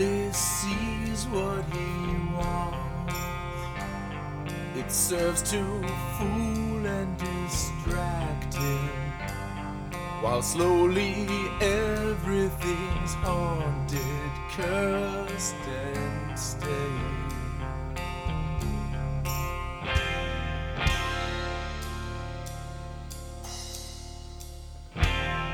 only sees what he wants. It serves to fool and distract him, while slowly everything's haunted, cursed and stained.